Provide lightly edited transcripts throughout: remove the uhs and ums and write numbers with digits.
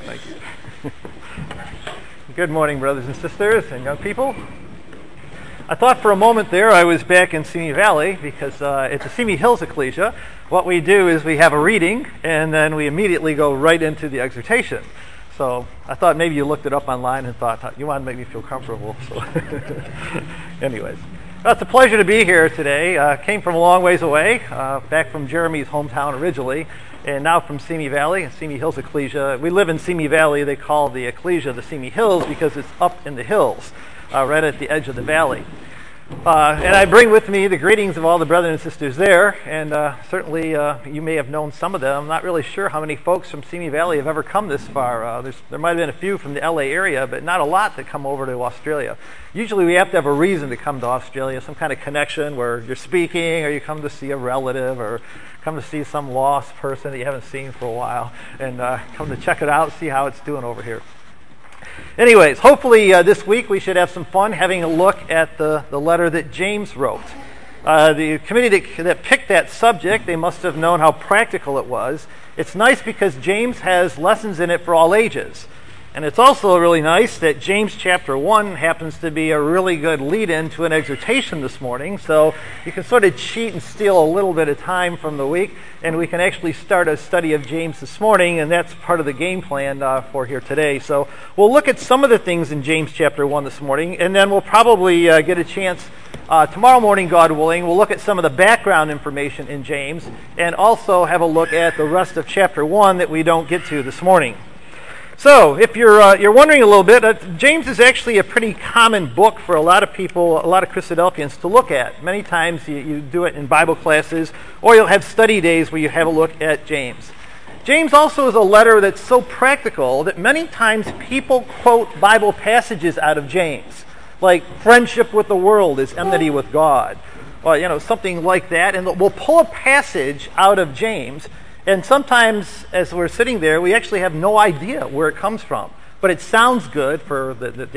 Thank you. Good morning, brothers and sisters and young people. I thought for a moment there I was back in Simi Valley because it's a Simi Hills Ecclesia. What we do is we have a reading and then we immediately go right into the exhortation. So I thought maybe you looked it up online and thought, you want to make me feel comfortable. So anyways, well, it's a pleasure to be here today. Came from a long ways away, back from Jeremy's hometown originally, and now from Simi Valley, Simi Hills Ecclesia. We live in Simi Valley. They call the ecclesia the Simi Hills because it's up in the hills, right at the edge of the valley. And I bring with me the greetings of all the brothers and sisters there, and certainly you may have known some of them. I'm not really sure how many folks from Simi Valley have ever come this far. There might have been a few from the LA area, but not a lot that come over to Australia. Usually we have to have a reason to come to Australia, some kind of connection where you're speaking, or you come to see a relative, or come to see some lost person that you haven't seen for a while, and come to check it out, see how it's doing over here. Anyways, hopefully this week we should have some fun having a look at the letter that James wrote. The committee that picked that subject, they must have known how practical it was. It's nice because James has lessons in it for all ages. And it's also really nice that James chapter 1 happens to be a really good lead-in to an exhortation this morning. So you can sort of cheat and steal a little bit of time from the week, and we can actually start a study of James this morning, and that's part of the game plan for here today. So we'll look at some of the things in James chapter 1 this morning, and then we'll probably get a chance tomorrow morning, God willing. We'll look at some of the background information in James, and also have a look at the rest of chapter 1 that we don't get to this morning. So, if you're wondering a little bit, James is actually a pretty common book for a lot of people, a lot of Christadelphians to look at. Many times you do it in Bible classes, or you'll have study days where you have a look at James. James also is a letter that's so practical that many times people quote Bible passages out of James, like friendship with the world is enmity with God, or something like that, and we'll pull a passage out of James. And sometimes, as we're sitting there, we actually have no idea where it comes from. But it sounds good for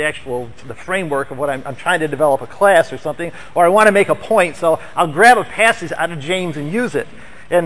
the framework of what I'm trying to develop a class or something, or I want to make a point, so I'll grab a passage out of James and use it. And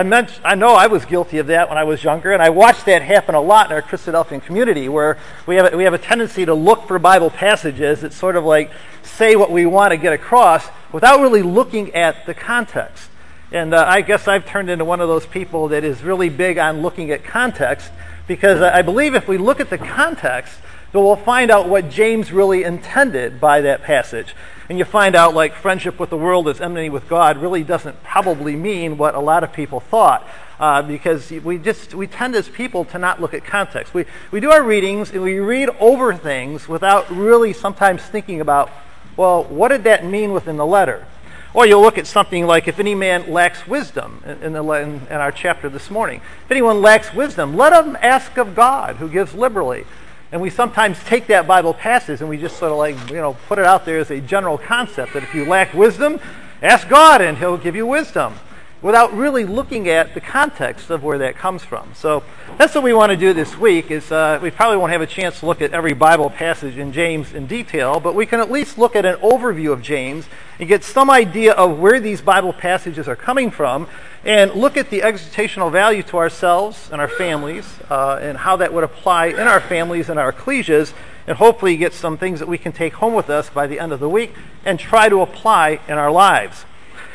I know I was guilty of that when I was younger, and I watched that happen a lot in our Christadelphian community, where we have a tendency to look for Bible passages that sort of like say what we want to get across without really looking at the context. And I guess I've turned into one of those people that is really big on looking at context, because I believe if we look at the context, then we'll find out what James really intended by that passage. And you find out like friendship with the world is enmity with God really doesn't probably mean what a lot of people thought, because we tend as people to not look at context. We do our readings and we read over things without really sometimes thinking about, well, what did that mean within the letter? Or you'll look at something like, if any man lacks wisdom, in our chapter this morning. If anyone lacks wisdom, let him ask of God, who gives liberally. And we sometimes take that Bible passage and we just sort of like, put it out there as a general concept that if you lack wisdom, ask God and he'll give you wisdom, without really looking at the context of where that comes from. So that's what we want to do this week. Is we probably won't have a chance to look at every Bible passage in James in detail, but we can at least look at an overview of James and get some idea of where these Bible passages are coming from, and look at the exhortational value to ourselves and our families, and how that would apply in our families and our ecclesias, and hopefully get some things that we can take home with us by the end of the week and try to apply in our lives.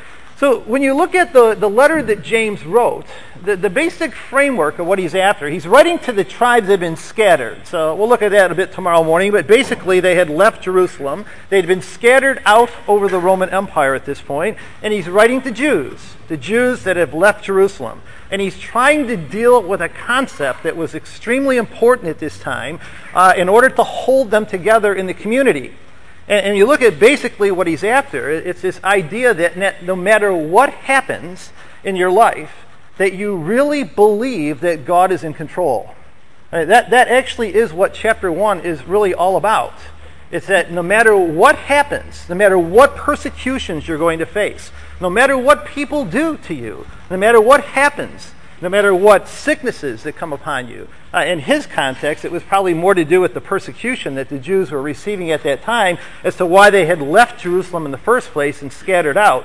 So when you look at the letter that James wrote, the basic framework of what he's after, he's writing to the tribes that have been scattered. So we'll look at that a bit tomorrow morning, but basically they had left Jerusalem. They'd been scattered out over the Roman Empire at this point, and he's writing to the Jews that have left Jerusalem. And he's trying to deal with a concept that was extremely important at this time in order to hold them together in the community. And you look at basically what he's after. It's this idea that no matter what happens in your life, that you really believe that God is in control. That actually is what chapter 1 is really all about. It's that no matter what happens, no matter what persecutions you're going to face, no matter what people do to you, no matter what happens, no matter what sicknesses that come upon you. In his context, it was probably more to do with the persecution that the Jews were receiving at that time as to why they had left Jerusalem in the first place and scattered out.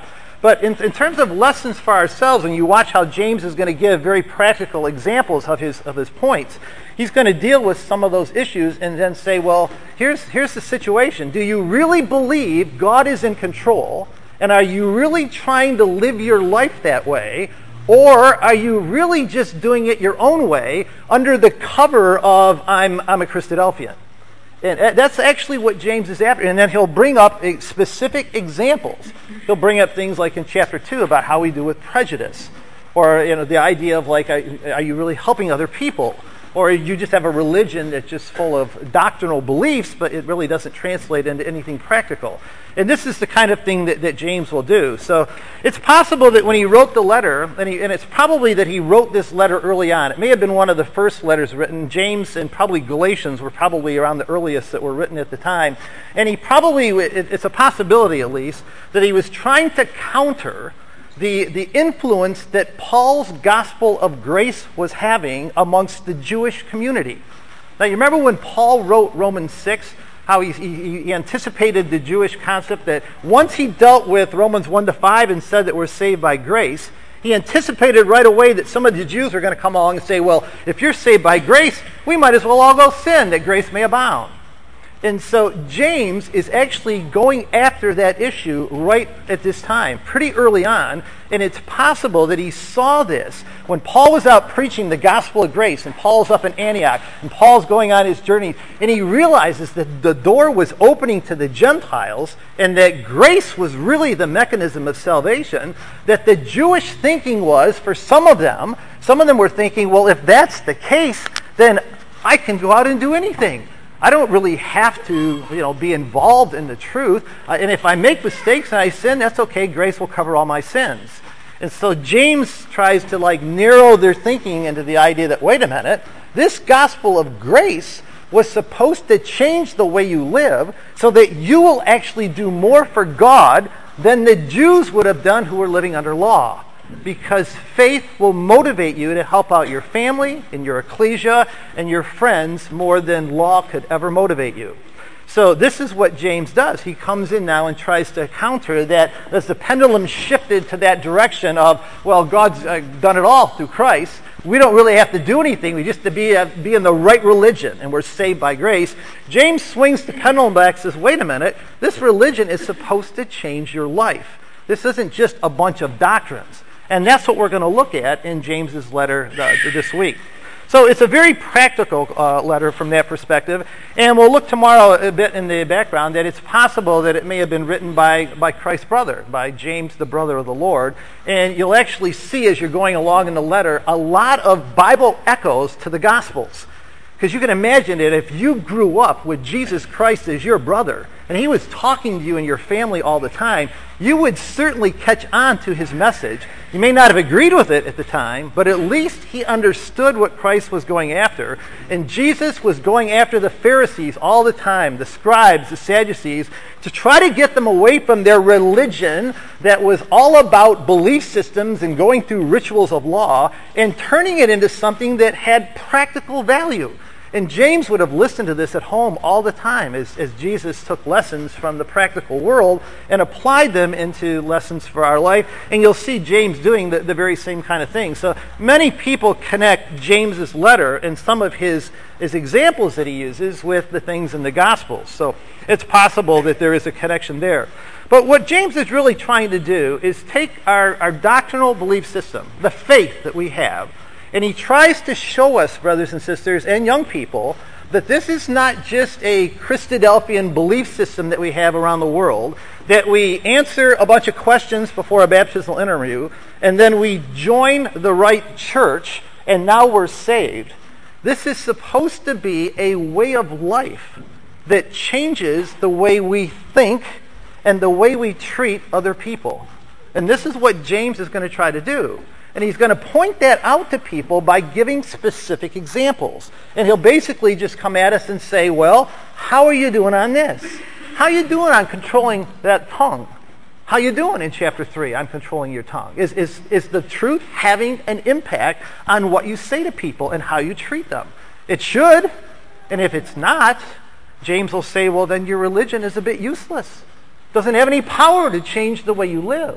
But in terms of lessons for ourselves, when you watch how James is going to give very practical examples of his points, he's going to deal with some of those issues and then say, well, here's the situation. Do you really believe God is in control? And are you really trying to live your life that way? Or are you really just doing it your own way under the cover of I'm a Christadelphian? And that's actually what James is after. And then he'll bring up specific examples. He'll bring up things like in chapter 2 about how we do with prejudice. Or the idea of like, are you really helping other people? Or you just have a religion that's just full of doctrinal beliefs, but it really doesn't translate into anything practical. And this is the kind of thing that James will do. So it's possible that when he wrote the letter, and it's probably that he wrote this letter early on. It may have been one of the first letters written. James and probably Galatians were probably around the earliest that were written at the time. And he probably, it's a possibility at least, that he was trying to counter the influence that Paul's gospel of grace was having amongst the Jewish community. Now, you remember when Paul wrote Romans 6, how he anticipated the Jewish concept that once he dealt with Romans 1-5 and said that we're saved by grace, he anticipated right away that some of the Jews were going to come along and say, well, if you're saved by grace, we might as well all go sin, that grace may abound. And so James is actually going after that issue right at this time, pretty early on, and it's possible that he saw this when Paul was out preaching the gospel of grace, and Paul's up in Antioch, and Paul's going on his journey, and he realizes that the door was opening to the Gentiles, and that grace was really the mechanism of salvation, that the Jewish thinking was, for some of them were thinking, well, if that's the case, then I can go out and do anything. I don't really have to, be involved in the truth. And if I make mistakes and I sin, that's okay. Grace will cover all my sins. And so James tries to narrow their thinking into the idea that, wait a minute, this gospel of grace was supposed to change the way you live so that you will actually do more for God than the Jews would have done who were living under law. Because faith will motivate you to help out your family and your ecclesia and your friends more than law could ever motivate you. So this is what James does. He comes in now and tries to counter that as the pendulum shifted to that direction of, well, God's done it all through Christ. We don't really have to do anything. We just have to be in the right religion, and we're saved by grace. James swings the pendulum back and says, wait a minute, this religion is supposed to change your life. This isn't just a bunch of doctrines. And that's what we're going to look at in James's letter this week. So it's a very practical letter from that perspective. And we'll look tomorrow a bit in the background that it's possible that it may have been written by Christ's brother, by James, the brother of the Lord. And you'll actually see as you're going along in the letter a lot of Bible echoes to the Gospels. Because you can imagine that if you grew up with Jesus Christ as your brother, and he was talking to you and your family all the time, you would certainly catch on to his message. You may not have agreed with it at the time, but at least he understood what Christ was going after. And Jesus was going after the Pharisees all the time, the scribes, the Sadducees, to try to get them away from their religion that was all about belief systems and going through rituals of law and turning it into something that had practical value. And James would have listened to this at home all the time as Jesus took lessons from the practical world and applied them into lessons for our life. And you'll see James doing the very same kind of thing. So many people connect James's letter and some of his examples that he uses with the things in the Gospels. So it's possible that there is a connection there. But what James is really trying to do is take our doctrinal belief system, the faith that we have, and he tries to show us, brothers and sisters, and young people, that this is not just a Christadelphian belief system that we have around the world, that we answer a bunch of questions before a baptismal interview, and then we join the right church, and now we're saved. This is supposed to be a way of life that changes the way we think and the way we treat other people. And this is what James is going to try to do. And he's going to point that out to people by giving specific examples. And he'll basically just come at us and say, well, how are you doing on this? How are you doing on controlling that tongue? How are you doing in chapter 3 on controlling your tongue? Is the truth having an impact on what you say to people and how you treat them? It should. And if it's not, James will say, well, then your religion is a bit useless. It doesn't have any power to change the way you live.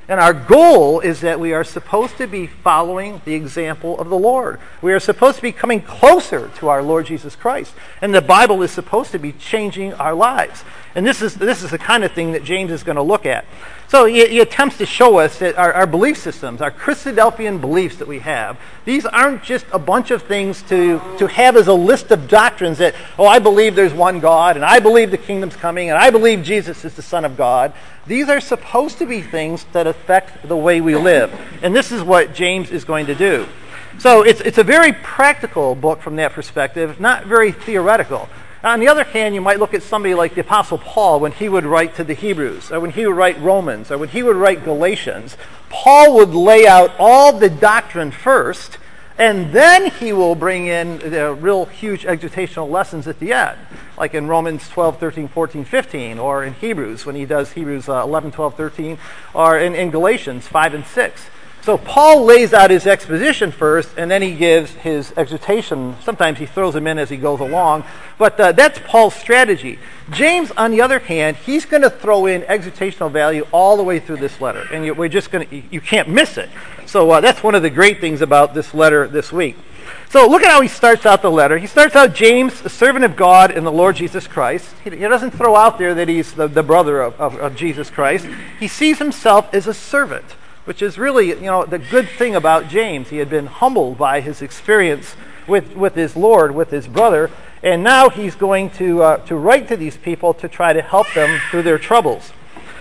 And our goal is that we are supposed to be following the example of the Lord. We are supposed to be coming closer to our Lord Jesus Christ. And the Bible is supposed to be changing our lives. And this is the kind of thing that James is going to look at. So he attempts to show us that our belief systems, our Christadelphian beliefs that we have, these aren't just a bunch of things to have as a list of doctrines that, I believe there's one God, and I believe the kingdom's coming, and I believe Jesus is the Son of God. These are supposed to be things that affect the way we live. And this is what James is going to do. So it's a very practical book from that perspective, not very theoretical. On the other hand, you might look at somebody like the Apostle Paul when he would write to the Hebrews, or when he would write Romans, or when he would write Galatians. Paul would lay out all the doctrine first, and then he will bring in the real huge exhortational lessons at the end, like in Romans 12, 13, 14, 15, or in Hebrews when he does Hebrews 11, 12, 13, or in Galatians 5 and 6. So Paul lays out his exposition first, and then he gives his exhortation. Sometimes he throws them in as he goes along, but that's Paul's strategy. James, on the other hand, he's going to throw in exhortational value all the way through this letter, and you can't miss it. So that's one of the great things about this letter this week. So look at how he starts out the letter. He starts out, James, a servant of God and the Lord Jesus Christ. He doesn't throw out there that he's the brother of Jesus Christ. He sees himself as a servant, which is really, the good thing about James. He had been humbled by his experience with his Lord, with his brother, and now he's going to write to these people to try to help them through their troubles.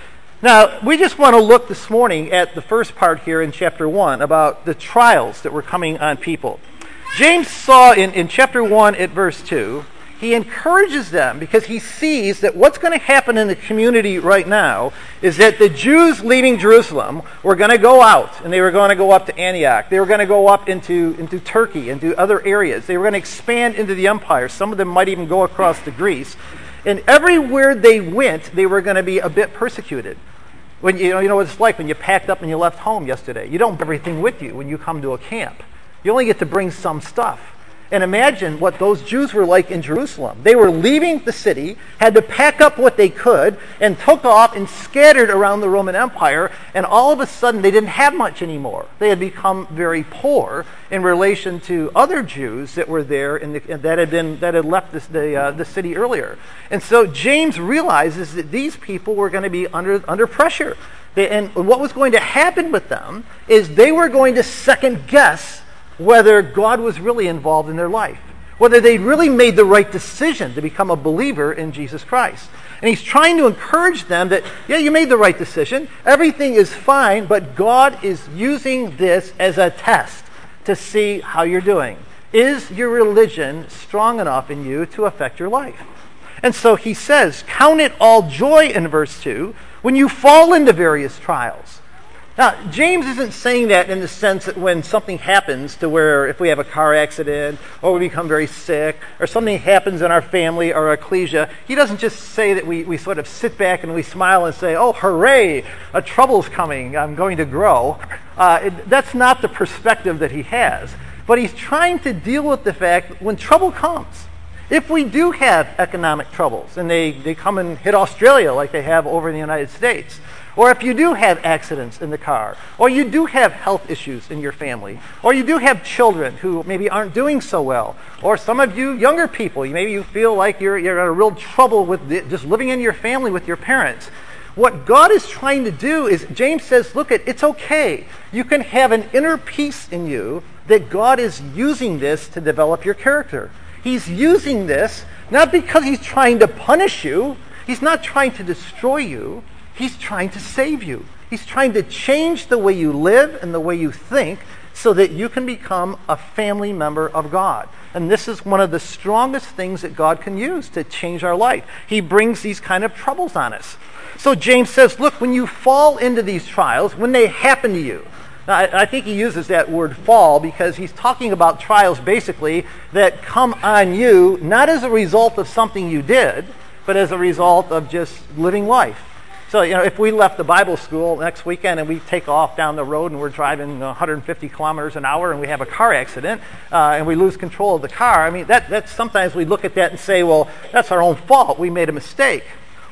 Now, we just want to look this morning at the first part here in chapter 1 about the trials that were coming on people. James saw in chapter 1 at verse 2, he encourages them because he sees that what's going to happen in the community right now is that the Jews leaving Jerusalem were going to go out, and they were going to go up to Antioch. They were going to go up into Turkey, into other areas. They were going to expand into the empire. Some of them might even go across to Greece. And everywhere they went, they were going to be a bit persecuted. When you know what it's like when you packed up and you left home yesterday. You don't have everything with you when you come to a camp. You only get to bring some stuff. And imagine what those Jews were like in Jerusalem. They were leaving the city, had to pack up what they could, and took off and scattered around the Roman Empire, and all of a sudden they didn't have much anymore. They had become very poor in relation to other Jews that were there that had left the city earlier. And so James realizes that these people were going to be under pressure. And what was going to happen with them is they were going to second guess whether God was really involved in their life, whether they really made the right decision to become a believer in Jesus Christ. And he's trying to encourage them that, you made the right decision, everything is fine, but God is using this as a test to see how you're doing. Is your religion strong enough in you to affect your life? And so he says, count it all joy in verse 2 when you fall into various trials. Now, James isn't saying that in the sense that when something happens to where if we have a car accident or we become very sick or something happens in our family or our ecclesia, he doesn't just say that we sort of sit back and we smile and say, oh, hooray, a trouble's coming, I'm going to grow. That's not the perspective that he has. But he's trying to deal with the fact when trouble comes, if we do have economic troubles and they come and hit Australia like they have over in the United States, or if you do have accidents in the car, or you do have health issues in your family, or you do have children who maybe aren't doing so well, or some of you younger people, maybe you feel like you're in a real trouble with just living in your family with your parents. What God is trying to do is, James says, look, it's okay. You can have an inner peace in you that God is using this to develop your character. He's using this not because he's trying to punish you. He's not trying to destroy you. He's trying to save you. He's trying to change the way you live and the way you think so that you can become a family member of God. And this is one of the strongest things that God can use to change our life. He brings these kind of troubles on us. So James says, look, when you fall into these trials, when they happen to you, now, I think he uses that word fall because he's talking about trials basically that come on you not as a result of something you did, but as a result of just living life. So, if we left the Bible school next weekend and we take off down the road and we're driving 150 kilometers an hour and we have a car accident and we lose control of the car, that's sometimes we look at that and say, well, that's our own fault. We made a mistake.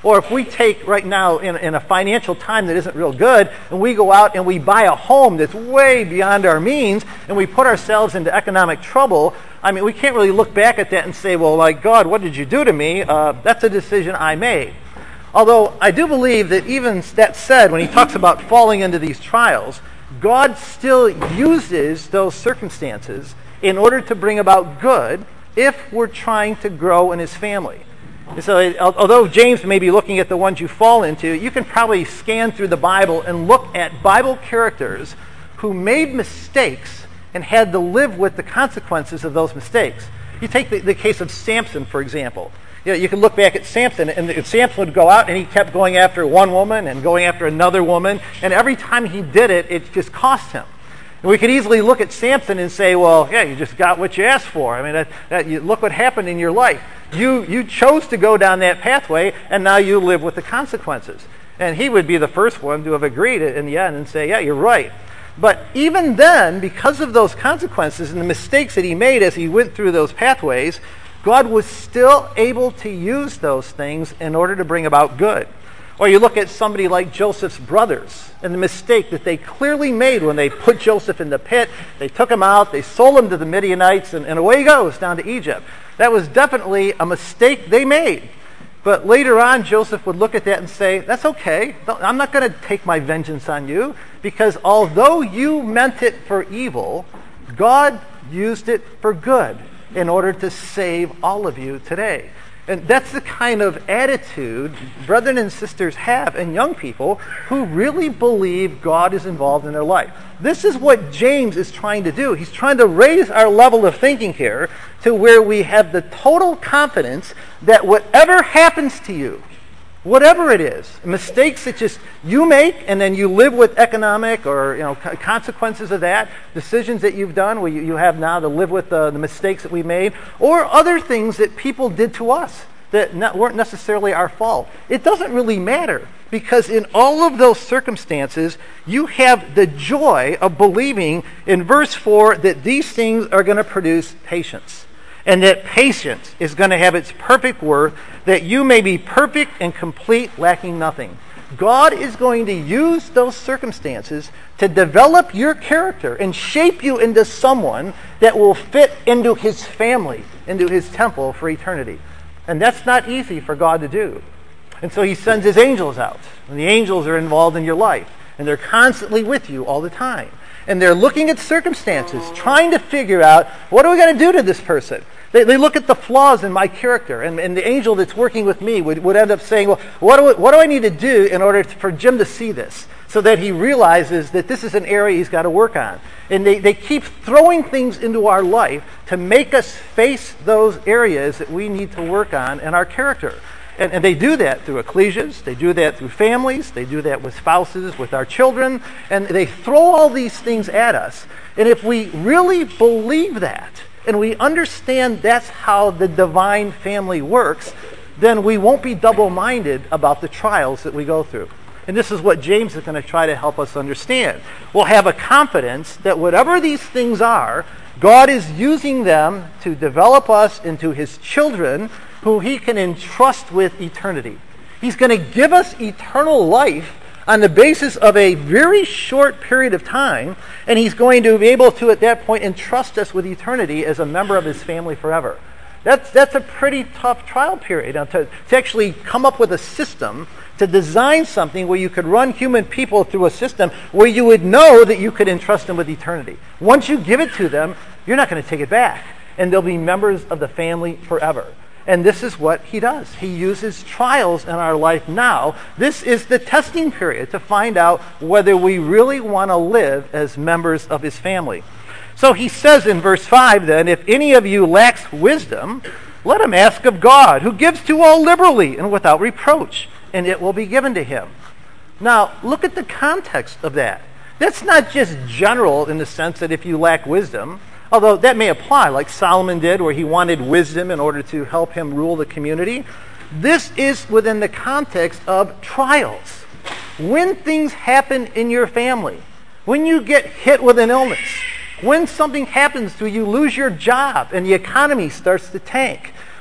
Or if we take right now in a financial time that isn't real good, and we go out and we buy a home that's way beyond our means, and we put ourselves into economic trouble, I mean, we can't really look back at that and say, well, like, God, what did you do to me? That's a decision I made. Although I do believe that even that said, when he talks about falling into these trials, God still uses those circumstances in order to bring about good if we're trying to grow in his family. And so although James may be looking at the ones you fall into, you can probably scan through the Bible and look at Bible characters who made mistakes and had to live with the consequences of those mistakes. You take the case of Samson, for example. You know, you can look back at Samson, and Samson would go out and he kept going after one woman and going after another woman, and every time he did it, it just cost him. And we could easily look at Samson and say, well, yeah, you just got what you asked for. I mean, look what happened in your life. You chose to go down that pathway, and now you live with the consequences. And he would be the first one to have agreed in the end and say, yeah, you're right. But even then, because of those consequences and the mistakes that he made as he went through those pathways, God was still able to use those things in order to bring about good. Or you look at somebody like Joseph's brothers and the mistake that they clearly made when they put Joseph in the pit. They took him out, they sold him to the Midianites, and away he goes down to Egypt. That was definitely a mistake they made. But later on, Joseph would look at that and say, that's okay. I'm not going to take my vengeance on you, because although you meant it for evil, God used it for good in order to save all of you today. And that's the kind of attitude brethren and sisters have, and young people who really believe God is involved in their life. This is what James is trying to do. He's trying to raise our level of thinking here to where we have the total confidence that whatever happens to you, whatever it is, mistakes that just you make and then you live with economic or consequences of that, decisions that you've done where you have now to live with the mistakes that we made, or other things that people did to us that weren't necessarily our fault. It doesn't really matter, because in all of those circumstances, you have the joy of believing in verse 4 that these things are going to produce patience. And that patience is going to have its perfect worth, that you may be perfect and complete, lacking nothing. God is going to use those circumstances to develop your character and shape you into someone that will fit into his family, into his temple for eternity. And that's not easy for God to do. And so he sends his angels out. And the angels are involved in your life. And they're constantly with you all the time. And they're looking at circumstances, trying to figure out, what are we going to do to this person? They look at the flaws in my character, and the angel that's working with me would end up saying, well, what do I need to do in order for Jim to see this? So that he realizes that this is an area he's got to work on. And they keep throwing things into our life to make us face those areas that we need to work on in our character. And they do that through ecclesias, they do that through families, they do that with spouses, with our children, and they throw all these things at us. And if we really believe that, and we understand that's how the divine family works, then we won't be double-minded about the trials that we go through. And this is what James is going to try to help us understand. We'll have a confidence that whatever these things are, God is using them to develop us into his children who he can entrust with eternity. He's going to give us eternal life on the basis of a very short period of time, and he's going to be able to, at that point, entrust us with eternity as a member of his family forever. That's a pretty tough trial period. Now, to actually come up with a system, to design something where you could run human people through a system where you would know that you could entrust them with eternity. Once you give it to them, you're not going to take it back, and they'll be members of the family forever. And this is what he does. He uses trials in our life now. This is the testing period to find out whether we really want to live as members of his family. So he says in verse 5 then, if any of you lacks wisdom, let him ask of God, who gives to all liberally and without reproach, and it will be given to him. Now, look at the context of that. That's not just general in the sense that if you lack wisdom, although that may apply, like Solomon did, where he wanted wisdom in order to help him rule the community. This is within the context of trials. When things happen in your family, when you get hit with an illness, when something happens to you, lose your job and the economy starts to tank,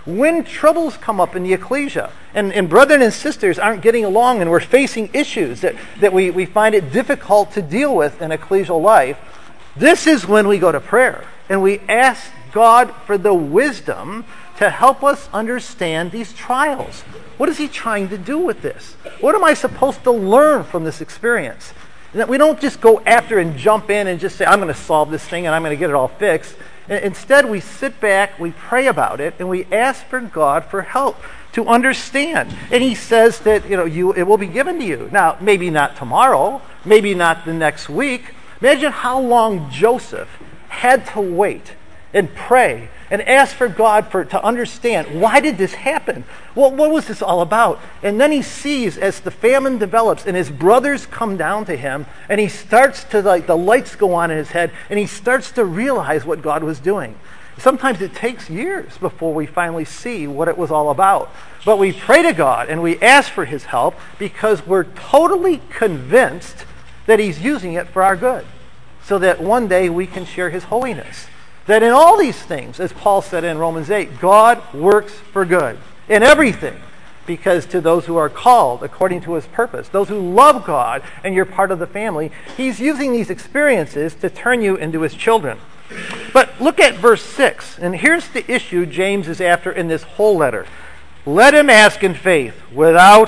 When troubles come up in the ecclesia, and brethren and sisters aren't getting along and we're facing issues that we find it difficult to deal with in ecclesial life, this is when we go to prayer. And we ask God for the wisdom to help us understand these trials. What is he trying to do with this? What am I supposed to learn from this experience? And that we don't just go after and jump in and just say, I'm going to solve this thing and I'm going to get it all fixed. Instead, we sit back, we pray about it, and we ask for God for help to understand. And he says that it will be given to you. Now, maybe not tomorrow, maybe not the next week. Imagine how long Joseph had to wait and pray and ask for God to understand, why did this happen? What was this all about? And then he sees as the famine develops and his brothers come down to him, and he starts to, the lights go on in his head, and he starts to realize what God was doing. Sometimes it takes years before we finally see what it was all about. But we pray to God and we ask for his help because we're totally convinced that he's using it for our good, so that one day we can share his holiness. That in all these things, as Paul said in Romans 8, God works for good in everything, because to those who are called according to his purpose, those who love God and you're part of the family, he's using these experiences to turn you into his children. But look at verse 6, and here's the issue James is after in this whole letter. Let him ask in faith, without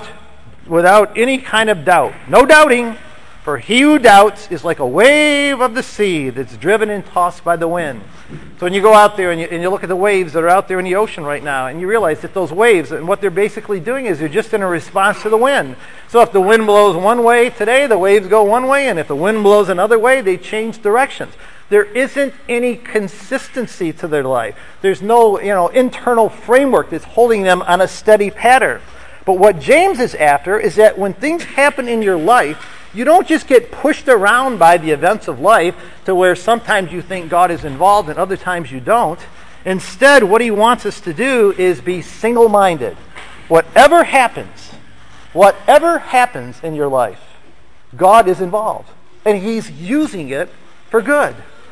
any kind of doubt. No doubting. For he who doubts is like a wave of the sea that's driven and tossed by the wind. So when you go out there and you look at the waves that are out there in the ocean right now, and you realize that those waves, and what they're basically doing is they're just in a response to the wind. So if the wind blows one way today, the waves go one way, and if the wind blows another way, they change directions. There isn't any consistency to their life. There's no internal framework that's holding them on a steady pattern. But what James is after is that when things happen in your life, you don't just get pushed around by the events of life to where sometimes you think God is involved and other times you don't. Instead, what he wants us to do is be single-minded. Whatever happens in your life, God is involved. And he's using it for good.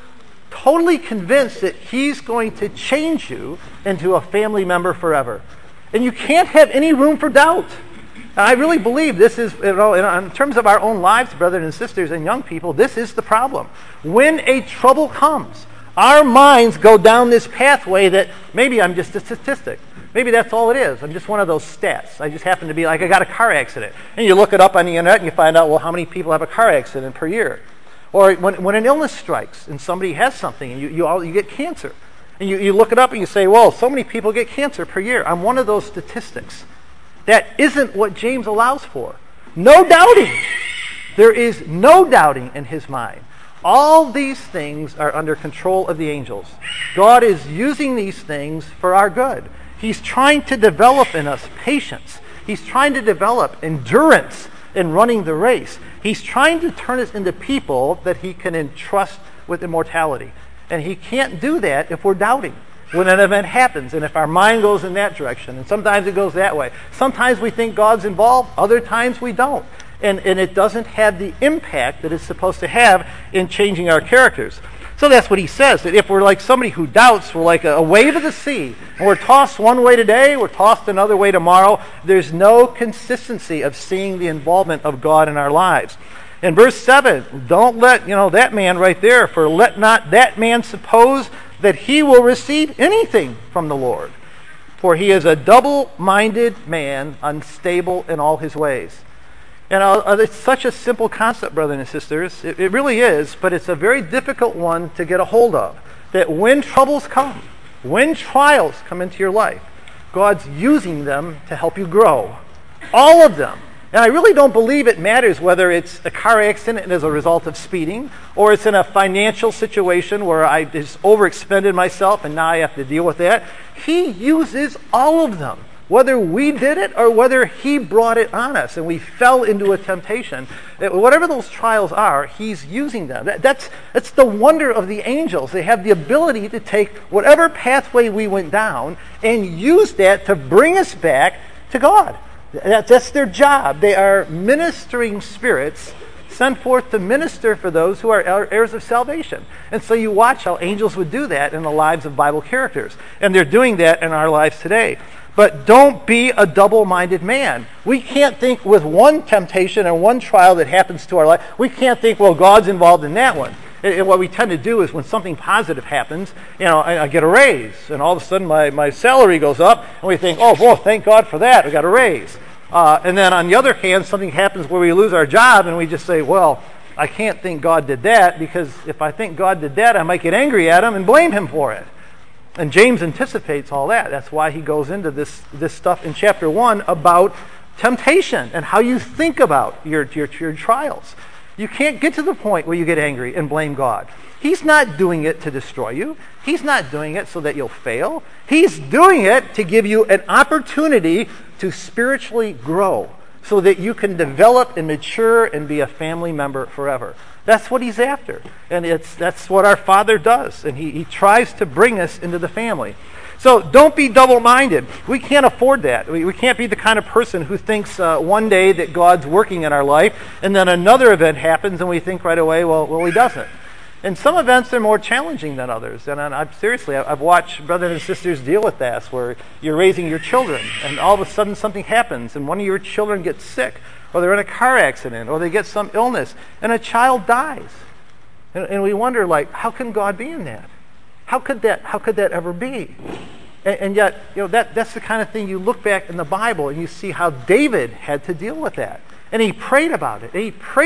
Totally convinced that he's going to change you into a family member forever. And you can't have any room for doubt. I really believe this is, in terms of our own lives, brothers and sisters and young people, this is the problem. When a trouble comes, our minds go down this pathway that maybe I'm just a statistic. Maybe that's all it is. I'm just one of those stats. I just happen to be like, I got a car accident. And you look it up on the internet and you find out, well, how many people have a car accident per year? Or when an illness strikes and somebody has something and you get cancer. And you look it up and you say, well, so many people get cancer per year. I'm one of those statistics. That isn't what James allows for. No doubting. There is no doubting in his mind. All these things are under control of the angels. God is using these things for our good. He's trying to develop in us patience. He's trying to develop endurance in running the race. He's trying to turn us into people that he can entrust with immortality. And he can't do that if we're doubting when an event happens, and if our mind goes in that direction, and sometimes it goes that way. Sometimes we think God's involved, other times we don't. And it doesn't have the impact that it's supposed to have in changing our characters. So that's what he says, that if we're like somebody who doubts, we're like a wave of the sea, and we're tossed one way today, we're tossed another way tomorrow. There's no consistency of seeing the involvement of God in our lives. In verse 7, don't let, that man right there, for let not that man suppose that he will receive anything from the Lord. For he is a double-minded man, unstable in all his ways. And it's such a simple concept, brothers and sisters. It really is, but it's a very difficult one to get a hold of. That when troubles come, when trials come into your life, God's using them to help you grow. All of them. And I really don't believe it matters whether it's a car accident as a result of speeding, or it's in a financial situation where I just overexpended myself and now I have to deal with that. He uses all of them, whether we did it or whether he brought it on us and we fell into a temptation. Whatever those trials are, he's using them. That's the wonder of the angels. They have the ability to take whatever pathway we went down and use that to bring us back to God. That's their job. They are ministering spirits sent forth to minister for those who are heirs of salvation. And so you watch how angels would do that in the lives of Bible characters. And they're doing that in our lives today. But don't be a double-minded man. We can't think with one temptation and one trial that happens to our life, we can't think, well, God's involved in that one. And what we tend to do is when something positive happens, I get a raise, and all of a sudden my salary goes up, and we think, oh, boy, thank God for that, I got a raise. And then on the other hand, something happens where we lose our job, and we just say, well, I can't think God did that, because if I think God did that, I might get angry at him and blame him for it. And James anticipates all that. That's why he goes into this stuff in chapter 1 about temptation and how you think about your trials. You can't get to the point where you get angry and blame God. He's not doing it to destroy you. He's not doing it so that you'll fail. He's doing it to give you an opportunity to spiritually grow so that you can develop and mature and be a family member forever. That's what he's after. And that's what our Father does. And he tries to bring us into the family. So don't be double-minded. We can't afford that. We can't be the kind of person who thinks one day that God's working in our life, and then another event happens and we think right away, well, he doesn't. And some events are more challenging than others. And I've watched brothers and sisters deal with that, where you're raising your children, and all of a sudden something happens, and one of your children gets sick, or they're in a car accident, or they get some illness, and a child dies. And we wonder, how can God be in that? How could that ever be? And yet, that's the kind of thing you look back in the Bible and you see how David had to deal with that. And he prayed about it,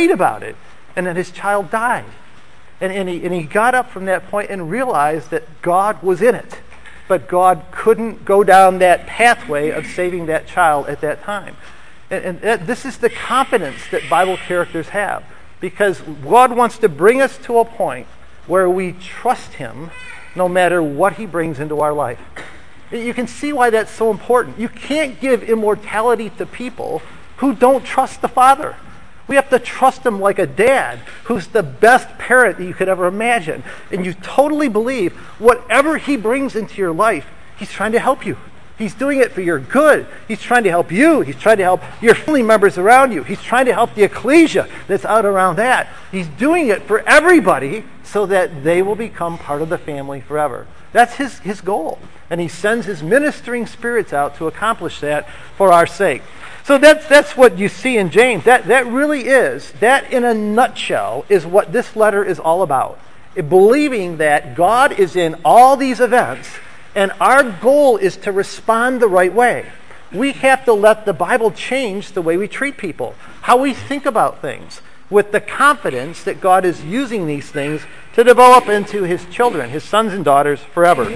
and then his child died. And he got up from that point and realized that God was in it. But God couldn't go down that pathway of saving that child at that time. And this is the confidence that Bible characters have. Because God wants to bring us to a point where we trust him no matter what he brings into our life. You can see why that's so important. You can't give immortality to people who don't trust the Father. We have to trust him like a dad who's the best parent that you could ever imagine. And you totally believe whatever he brings into your life, he's trying to help you. He's doing it for your good. He's trying to help you. He's trying to help your family members around you. He's trying to help the ecclesia that's out around that. He's doing it for everybody so that they will become part of the family forever. That's his goal. And he sends his ministering spirits out to accomplish that for our sake. So that's what you see in James. That really is, that in a nutshell, is what this letter is all about. Believing that God is in all these events, and our goal is to respond the right way. We have to let the Bible change the way we treat people, how we think about things, with the confidence that God is using these things to develop into his children, his sons and daughters, forever.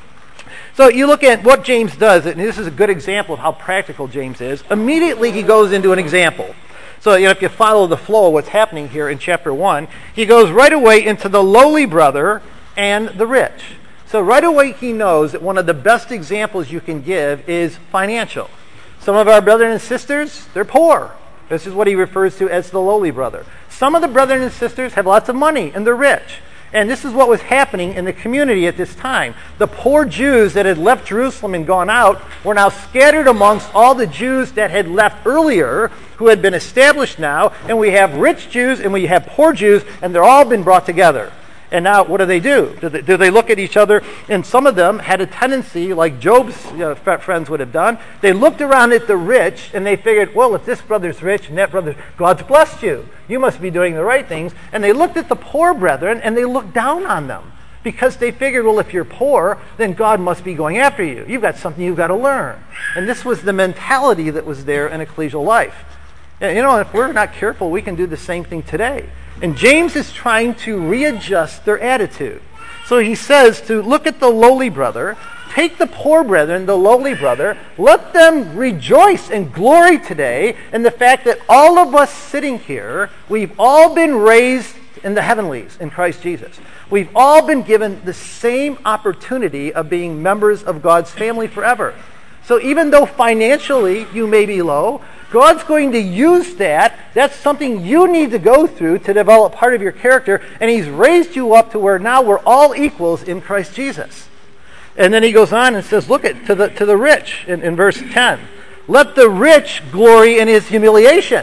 So you look at what James does, and this is a good example of how practical James is. Immediately he goes into an example. So if you follow the flow of what's happening here in chapter 1, he goes right away into the lowly brother and the rich. So right away he knows that one of the best examples you can give is financial. Some of our brothers and sisters, they're poor. This is what he refers to as the lowly brother. Some of the brothers and sisters have lots of money and they're rich. And this is what was happening in the community at this time. The poor Jews that had left Jerusalem and gone out were now scattered amongst all the Jews that had left earlier, who had been established now. And we have rich Jews and we have poor Jews, and they're all been brought together. And now what do? Do they look at each other? And some of them had a tendency, like Job's friends would have done. They looked around at the rich and they figured, well, if this brother's rich and that brother's, God's blessed you. You must be doing the right things. And they looked at the poor brethren and they looked down on them because they figured, well, if you're poor, then God must be going after you. You've got something you've got to learn. And this was the mentality that was there in ecclesial life. And, if we're not careful, we can do the same thing today. And James is trying to readjust their attitude. So he says to look at the lowly brother, take the poor brethren, the lowly brother, let them rejoice and glory today in the fact that all of us sitting here, we've all been raised in the heavenlies in Christ Jesus. We've all been given the same opportunity of being members of God's family forever. So even though financially you may be low, God's going to use that. That's something you need to go through to develop part of your character, and he's raised you up to where now we're all equals in Christ Jesus. And then he goes on and says, look at to the rich in verse 10. Let the rich glory in his humiliation.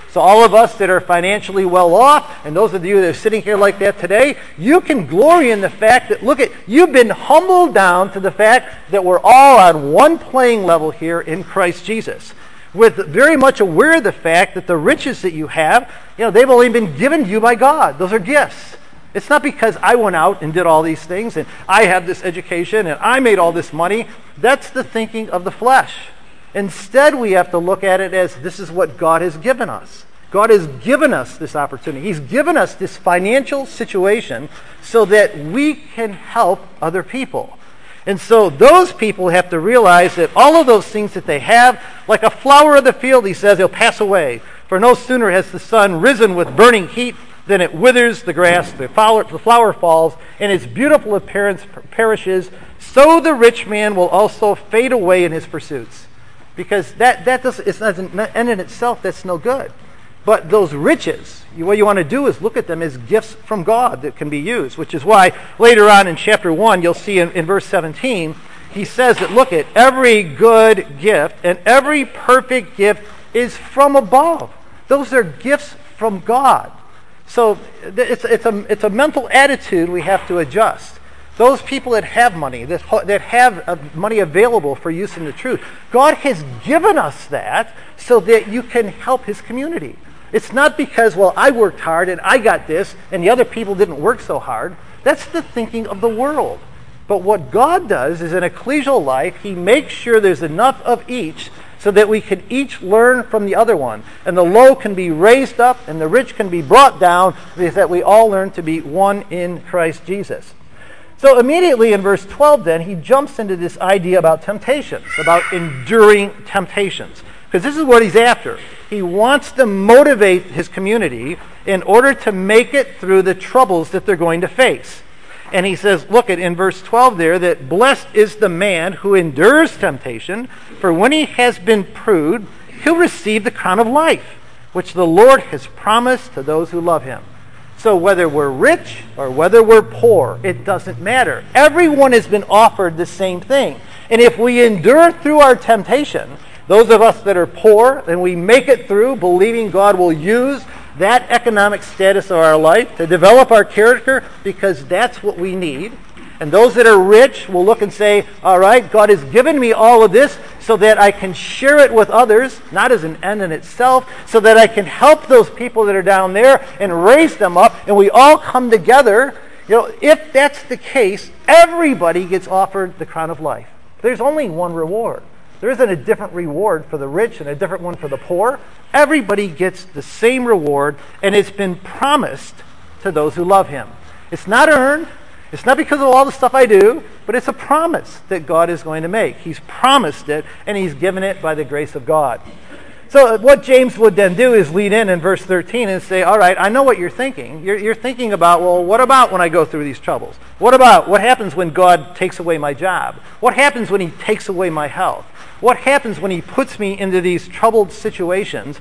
So all of us that are financially well off, and those of you that are sitting here like that today, you can glory in the fact that, look at, you've been humbled down to the fact that we're all on one playing level here in Christ Jesus. With very much aware of the fact that the riches that you have, they've only been given to you by God. Those are gifts. It's not because I went out and did all these things and I have this education and I made all this money. That's the thinking of the flesh. Instead, we have to look at it as this is what God has given us. God has given us this opportunity. He's given us this financial situation so that we can help other people. And so those people have to realize that all of those things that they have, like a flower of the field, he says, they'll pass away. For no sooner has the sun risen with burning heat than it withers the grass, the flower falls, and its beautiful appearance perishes. So the rich man will also fade away in his pursuits. Because it's not an end in itself, that's no good. But those riches, what you want to do is look at them as gifts from God that can be used, which is why later on in chapter 1, you'll see in verse 17, he says that, look at, every good gift and every perfect gift is from above. Those are gifts from God. So it's a mental attitude we have to adjust. Those people that have money, that have money available for use in the truth, God has given us that so that you can help his community. It's not because, well, I worked hard and I got this and the other people didn't work so hard. That's the thinking of the world. But what God does is in ecclesial life, he makes sure there's enough of each so that we can each learn from the other one. And the low can be raised up and the rich can be brought down, so that we all learn to be one in Christ Jesus. So immediately in verse 12 then, he jumps into this idea about temptations, about enduring temptations. Because this is what he's after. He wants to motivate his community in order to make it through the troubles that they're going to face. And he says, look at in verse 12 there, that blessed is the man who endures temptation, for when he has been proved, he'll receive the crown of life, which the Lord has promised to those who love him. So whether we're rich or whether we're poor, it doesn't matter. Everyone has been offered the same thing. And if we endure through our temptation, those of us that are poor, and we make it through believing God will use that economic status of our life to develop our character, because that's what we need. And those that are rich will look and say, all right, God has given me all of this so that I can share it with others, not as an end in itself, so that I can help those people that are down there and raise them up, and we all come together. If that's the case, everybody gets offered the crown of life. There's only one reward. There isn't a different reward for the rich and a different one for the poor. Everybody gets the same reward, and it's been promised to those who love him. It's not earned. It's not because of all the stuff I do, but it's a promise that God is going to make. He's promised it, and he's given it by the grace of God. So what James would then do is lead in verse 13 and say, all right, I know what you're thinking. You're thinking about, well, what about when I go through these troubles? What happens when God takes away my job? What happens when he takes away my health? What happens when he puts me into these troubled situations?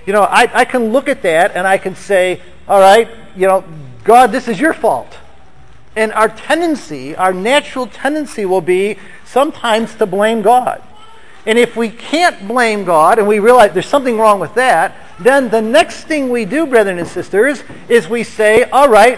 I can look at that and I can say, all right, God, this is your fault. And our natural tendency will be sometimes to blame God. And if we can't blame God and we realize there's something wrong with that, then the next thing we do, brethren and sisters, is we say, all right,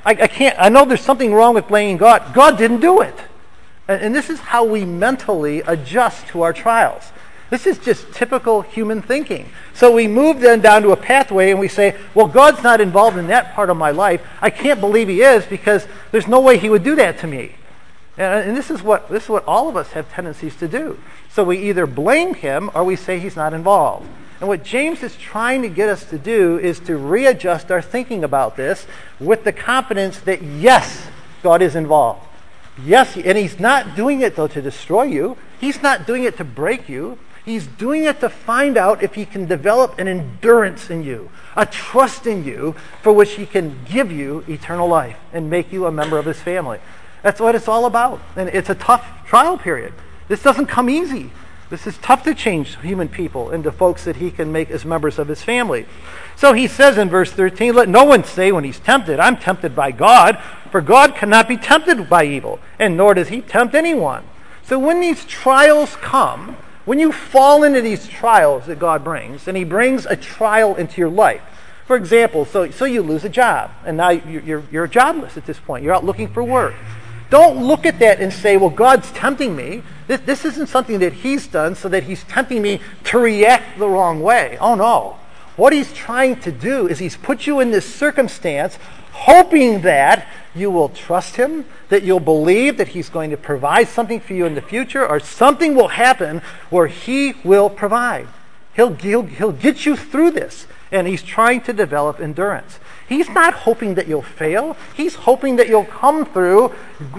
I know there's something wrong with blaming God. God didn't do it. And this is how we mentally adjust to our trials. This is just typical human thinking. So we move then down to a pathway and we say, well, God's not involved in that part of my life. I can't believe he is, because there's no way he would do that to me. And this is what all of us have tendencies to do. So we either blame him or we say he's not involved. And what James is trying to get us to do is to readjust our thinking about this with the confidence that, yes, God is involved. Yes, and he's not doing it, though, to destroy you. He's not doing it to break you. He's doing it to find out if he can develop an endurance in you, a trust in you, for which he can give you eternal life and make you a member of his family. That's what it's all about. And it's a tough trial period. This doesn't come easy. This is tough to change human people into folks that he can make as members of his family. So he says in verse 13, let no one say when he's tempted, I'm tempted by God, for God cannot be tempted by evil, and nor does he tempt anyone. So when these trials come, When you fall into these trials that God brings, and he brings a trial into your life. For example, so you lose a job, and now you're jobless at this point. You're out looking for work. Don't look at that and say, well, God's tempting me. This isn't something that he's done so that he's tempting me to react the wrong way. Oh, no. What he's trying to do is he's put you in this circumstance hoping that you will trust him, that you'll believe that he's going to provide something for you in the future, or something will happen where he will provide. He'll get you through this, and he's trying to develop endurance. He's not hoping that you'll fail. He's hoping that you'll come through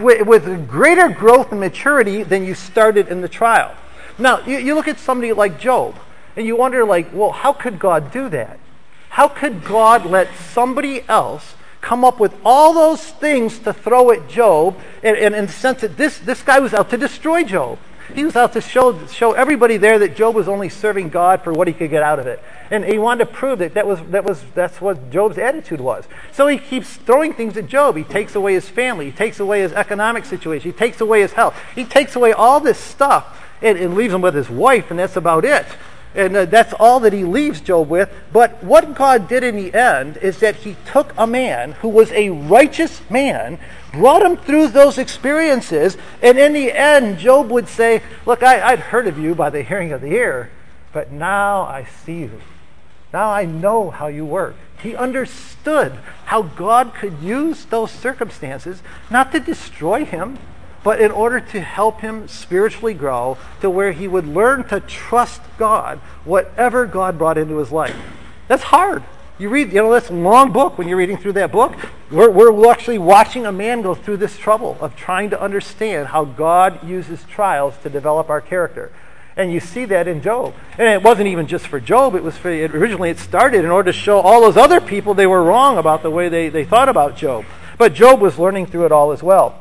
with greater growth and maturity than you started in the trial. Now, you look at somebody like Job, and you wonder, well, how could God do that? How could God let somebody else come up with all those things to throw at Job, and in the sense that this guy was out to destroy Job? He was out to show everybody there that Job was only serving God for what he could get out of it. And he wanted to prove that's what Job's attitude was. So he keeps throwing things at Job. He takes away his family. He takes away his economic situation. He takes away his health. He takes away all this stuff and leaves him with his wife, and that's about it. And that's all that he leaves Job with. But what God did in the end is that he took a man who was a righteous man, brought him through those experiences, and in the end, Job would say, look, I'd heard of you by the hearing of the ear, but now I see you. Now I know how you work. He understood how God could use those circumstances not to destroy him, but in order to help him spiritually grow to where he would learn to trust God, whatever God brought into his life. That's hard. You read, that's a long book. When you're reading through that book, we're actually watching a man go through this trouble of trying to understand how God uses trials to develop our character. And you see that in Job. And it wasn't even just for Job. Originally it started in order to show all those other people they were wrong about the way they thought about Job. But Job was learning through it all as well.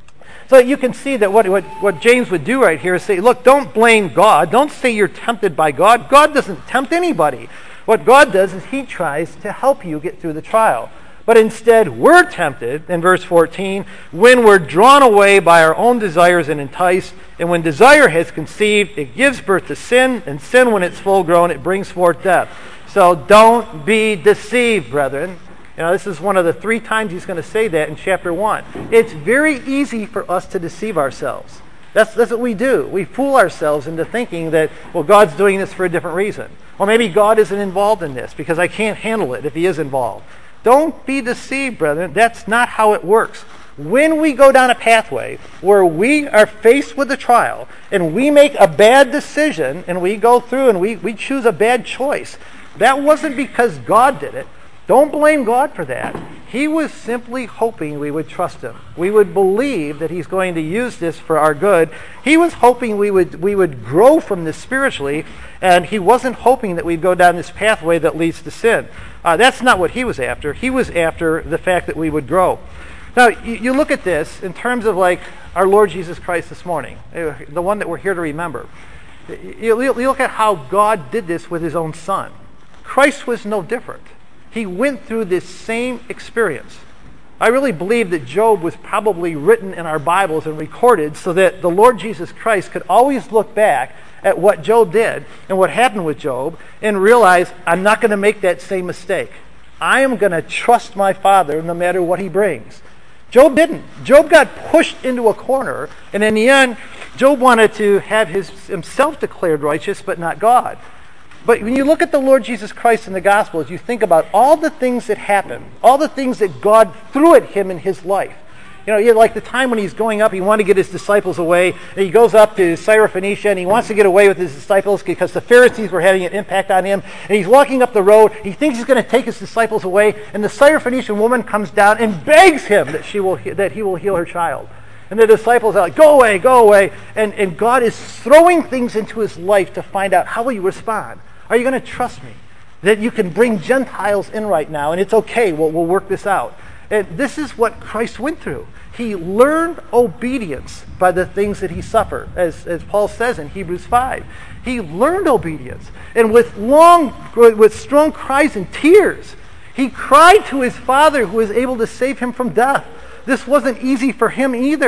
So you can see that what James would do right here is say, look, don't blame God. Don't say you're tempted by God. God doesn't tempt anybody. What God does is he tries to help you get through the trial. But instead, we're tempted, in verse 14, when we're drawn away by our own desires and enticed. And when desire has conceived, it gives birth to sin. And sin, when it's full grown, it brings forth death. So don't be deceived, brethren. This is one of the 3 times he's going to say that in chapter 1. It's very easy for us to deceive ourselves. That's what we do. We fool ourselves into thinking that, well, God's doing this for a different reason. Or maybe God isn't involved in this because I can't handle it if he is involved. Don't be deceived, brethren. That's not how it works. When we go down a pathway where we are faced with a trial and we make a bad decision and we go through and we choose a bad choice, that wasn't because God did it. Don't blame God for that. He was simply hoping we would trust him. We would believe that he's going to use this for our good. He was hoping we would grow from this spiritually, and he wasn't hoping that we'd go down this pathway that leads to sin. That's not what he was after. He was after the fact that we would grow. Now, you look at this in terms of like our Lord Jesus Christ this morning, the one that we're here to remember. You look at how God did this with his own son. Christ was no different. He went through this same experience. I really believe that Job was probably written in our Bibles and recorded so that the Lord Jesus Christ could always look back at what Job did and what happened with Job and realize, I'm not going to make that same mistake. I am going to trust my Father no matter what he brings. Job didn't. Job got pushed into a corner, and in the end, Job wanted to have himself declared righteous, but not God. But when you look at the Lord Jesus Christ in the Gospels, you think about all the things that happened, all the things that God threw at him in his life. Like the time when he's going up, he wanted to get his disciples away, and he goes up to Syrophoenicia, and he wants to get away with his disciples because the Pharisees were having an impact on him, and he's walking up the road, he thinks he's going to take his disciples away, and the Syrophoenician woman comes down and begs him that he will heal her child. And the disciples are like, go away, and God is throwing things into his life to find out, how will you respond? Are you going to trust me? That you can bring Gentiles in right now, and it's okay, we'll work this out. And this is what Christ went through. He learned obedience by the things that he suffered, as Paul says in Hebrews 5. He learned obedience. And with strong cries and tears, he cried to his Father who was able to save him from death. This wasn't easy for him either.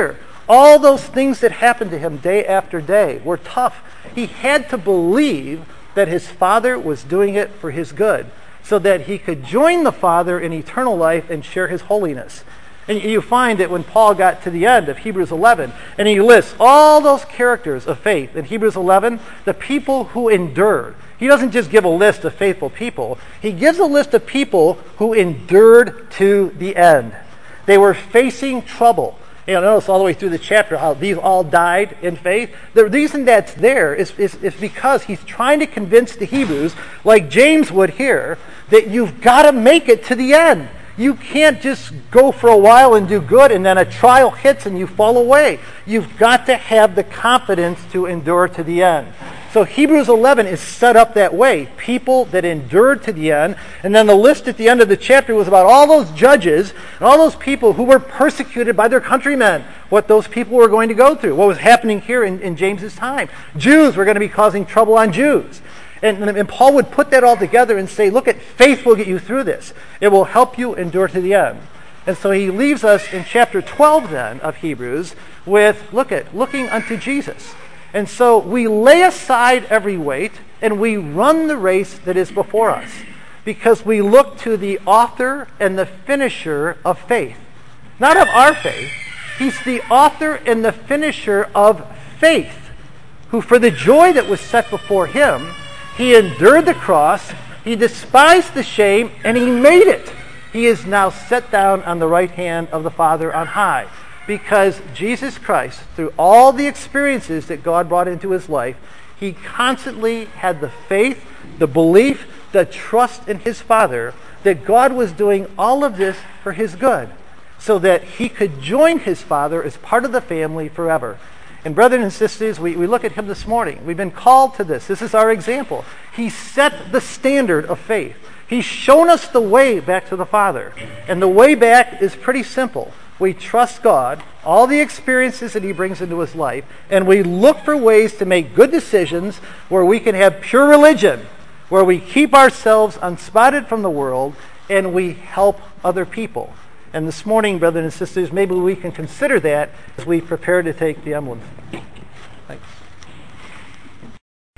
all those things that happened to him day after day were tough. He had to believe that his Father was doing it for his good, so that he could join the Father in eternal life and share his holiness. And you find that when Paul got to the end of Hebrews 11, and he lists all those characters of faith in Hebrews 11, the people who endured. He doesn't just give a list of faithful people. He gives a list of people who endured to the end. They were facing trouble. You'll notice all the way through the chapter how these all died in faith. The reason that's there is because he's trying to convince the Hebrews, like James would here, that you've got to make it to the end. You can't just go for a while and do good and then a trial hits and you fall away. You've got to have the confidence to endure to the end. So Hebrews 11 is set up that way. People that endured to the end. And then the list at the end of the chapter was about all those judges and all those people who were persecuted by their countrymen. What those people were going to go through. What was happening here in James's time. Jews were going to be causing trouble on Jews. And Paul would put that all together and say, look, faith will get you through this. It will help you endure to the end. And so he leaves us in chapter 12 then of Hebrews with, looking unto Jesus. And so we lay aside every weight and we run the race that is before us because we look to the author and the finisher of faith. Not of our faith. He's the author and the finisher of faith, who for the joy that was set before him, he endured the cross, he despised the shame, and he made it. He is now set down on the right hand of the Father on high. Because Jesus Christ, through all the experiences that God brought into his life, he constantly had the faith, the belief, the trust in his Father that God was doing all of this for his good, so that he could join his Father as part of the family forever. And brethren and sisters, we look at him this morning. We've been called to this. This is our example. He set the standard of faith. He's shown us the way back to the Father. And the way back is pretty simple. We trust God, all the experiences that he brings into his life, and we look for ways to make good decisions where we can have pure religion, where we keep ourselves unspotted from the world, and we help other people. And this morning, brothers and sisters, maybe we can consider that as we prepare to take the emblem. Thanks.